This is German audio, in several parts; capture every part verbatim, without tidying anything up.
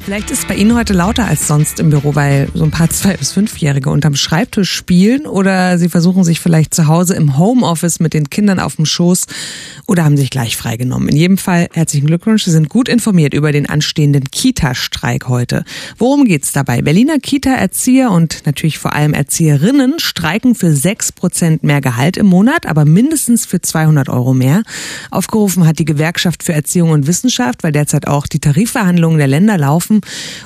Vielleicht ist es bei Ihnen heute lauter als sonst im Büro, weil so ein paar Zwei- bis Fünfjährige unterm Schreibtisch spielen oder Sie versuchen sich vielleicht zu Hause im Homeoffice mit den Kindern auf dem Schoß oder haben sich gleich freigenommen. In jedem Fall herzlichen Glückwunsch, Sie sind gut informiert über den anstehenden Kita-Streik heute. Worum geht's dabei? Berliner Kita-Erzieher und natürlich vor allem Erzieherinnen streiken für sechs Prozent mehr Gehalt im Monat, aber mindestens für zweihundert Euro mehr. Aufgerufen hat die Gewerkschaft für Erziehung und Wissenschaft, weil derzeit auch die Tarifverhandlungen der Länder laufen.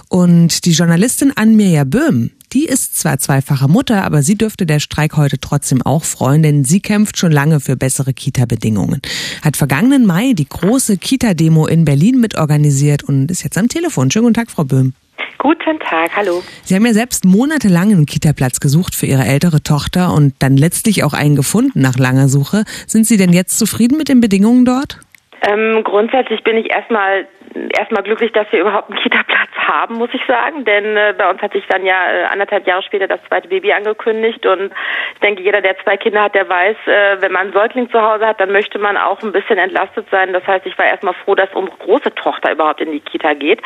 Und die Journalistin Ann-Mirja Böhm, die ist zwar zweifache Mutter, aber sie dürfte der Streik heute trotzdem auch freuen, denn sie kämpft schon lange für bessere Kita-Bedingungen. Hat vergangenen Mai die große Kita-Demo in Berlin mitorganisiert und ist jetzt am Telefon. Schönen guten Tag, Frau Böhm. Guten Tag, hallo. Sie haben ja selbst monatelang einen Kita-Platz gesucht für Ihre ältere Tochter und dann letztlich auch einen gefunden nach langer Suche. Sind Sie denn jetzt zufrieden mit den Bedingungen dort? Ähm, grundsätzlich bin ich erstmal erstmal glücklich, dass wir überhaupt einen Kita-Platz haben, muss ich sagen, denn äh, bei uns hat sich dann ja äh, anderthalb Jahre später das zweite Baby angekündigt und ich denke, jeder, der zwei Kinder hat, der weiß, äh, wenn man einen Säugling zu Hause hat, dann möchte man auch ein bisschen entlastet sein. Das heißt, ich war erstmal froh, dass unsere große Tochter überhaupt in die Kita geht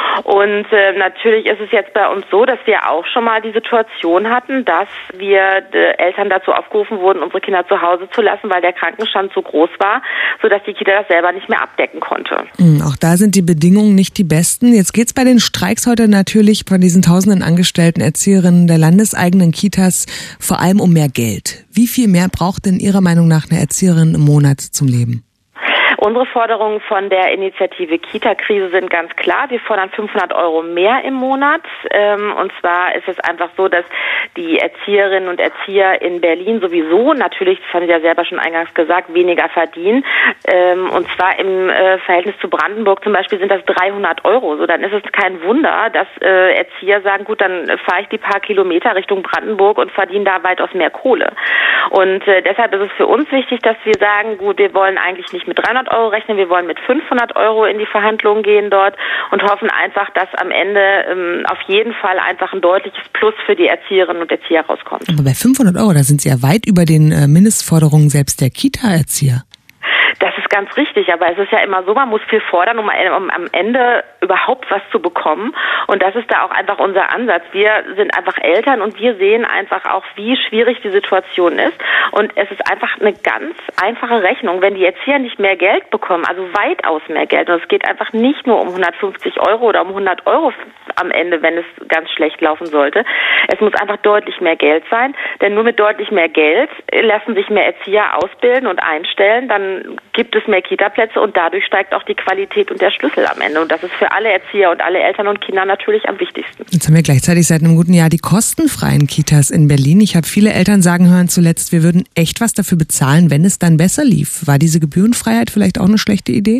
und äh, natürlich ist es jetzt bei uns so, dass wir auch schon mal die Situation hatten, dass wir äh, Eltern dazu aufgerufen wurden, unsere Kinder zu Hause zu lassen, weil der Krankenstand so groß war, sodass die Kita das selber nicht mehr abdecken konnte. Mhm, auch da sind die Bedingungen nicht die besten. Jetzt geht's bei den Streiks heute natürlich von diesen tausenden angestellten Erzieherinnen der landeseigenen Kitas vor allem um mehr Geld. Wie viel mehr braucht denn Ihrer Meinung nach eine Erzieherin im Monat zum Leben? Unsere Forderungen von der Initiative Kita-Krise sind ganz klar. Wir fordern fünfhundert Euro mehr im Monat. Und zwar ist es einfach so, dass die Erzieherinnen und Erzieher in Berlin sowieso natürlich, das haben Sie ja selber schon eingangs gesagt, weniger verdienen. Und zwar im Verhältnis zu Brandenburg zum Beispiel sind das dreihundert Euro. So, dann ist es kein Wunder, dass Erzieher sagen, gut, dann fahre ich die paar Kilometer Richtung Brandenburg und verdiene da weitaus mehr Kohle. Und deshalb ist es für uns wichtig, dass wir sagen, gut, wir wollen eigentlich nicht mit dreihundert Euro rechnen, wir wollen mit fünfhundert Euro in die Verhandlungen gehen dort und hoffen einfach, dass am Ende ähm, auf jeden Fall einfach ein deutliches Plus für die Erzieherinnen und Erzieher rauskommt. Aber bei fünfhundert Euro, da sind Sie ja weit über den äh, Mindestforderungen selbst der Kita-Erzieher. Das ist ganz richtig, aber es ist ja immer so, man muss viel fordern, um, um am Ende überhaupt was zu bekommen. Und das ist da auch einfach unser Ansatz. Wir sind einfach Eltern und wir sehen einfach auch, wie schwierig die Situation ist. Und es ist einfach eine ganz einfache Rechnung. Wenn die Erzieher nicht mehr Geld bekommen, also weitaus mehr Geld, und es geht einfach nicht nur um hundertfünfzig Euro oder um hundert Euro am Ende, wenn es ganz schlecht laufen sollte. Es muss einfach deutlich mehr Geld sein, denn nur mit deutlich mehr Geld lassen sich mehr Erzieher ausbilden und einstellen, dann gibt es mehr Kita-Plätze und dadurch steigt auch die Qualität und der Schlüssel am Ende. Und das ist für alle Erzieher und alle Eltern und Kinder natürlich am wichtigsten. Jetzt haben wir gleichzeitig seit einem guten Jahr die kostenfreien Kitas in Berlin. Ich habe viele Eltern sagen hören zuletzt, wir würden echt was dafür bezahlen, wenn es dann besser lief. War diese Gebührenfreiheit vielleicht auch eine schlechte Idee?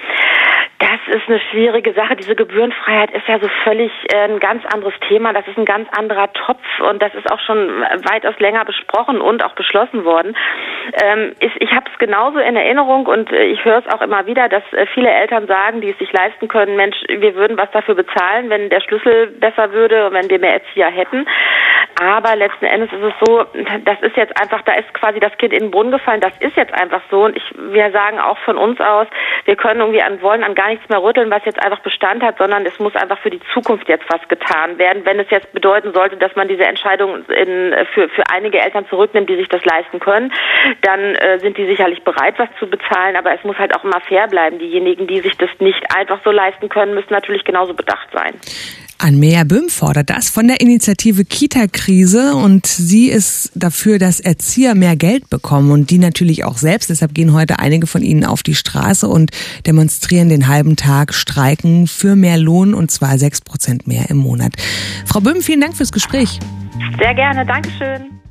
Das ist eine schwierige Sache. Diese Gebührenfreiheit ist ja so völlig äh, ein ganz anderes Thema. Das ist ein ganz anderer Topf und das ist auch schon weitaus länger besprochen und auch beschlossen worden. Ähm, ich ich habe es genauso in Erinnerung und äh, ich höre es auch immer wieder, dass äh, viele Eltern sagen, die es sich leisten können, Mensch, wir würden was dafür bezahlen, wenn der Schlüssel besser würde und wenn wir mehr Erzieher hätten. Aber letzten Endes ist es so, das ist jetzt einfach, da ist quasi das Kind in den Brunnen gefallen. Das ist jetzt einfach so und ich, wir sagen auch von uns aus, wir können irgendwie an wollen an gar nichts mehr rütteln, was jetzt einfach Bestand hat, sondern es muss einfach für die Zukunft jetzt was getan werden. Wenn es jetzt bedeuten sollte, dass man diese Entscheidung in, für, für einige Eltern zurücknimmt, die sich das leisten können, dann äh, sind die sicherlich bereit, was zu bezahlen, aber es muss halt auch immer fair bleiben. Diejenigen, die sich das nicht einfach so leisten können, müssen natürlich genauso bedacht sein. Ann-Mirja Böhm fordert das von der Initiative Kita-Krise und sie ist dafür, dass Erzieher mehr Geld bekommen und die natürlich auch selbst. Deshalb gehen heute einige von ihnen auf die Straße und demonstrieren den halben Tag, streiken für mehr Lohn und zwar sechs Prozent mehr im Monat. Frau Böhm, vielen Dank fürs Gespräch. Sehr gerne, Dankeschön.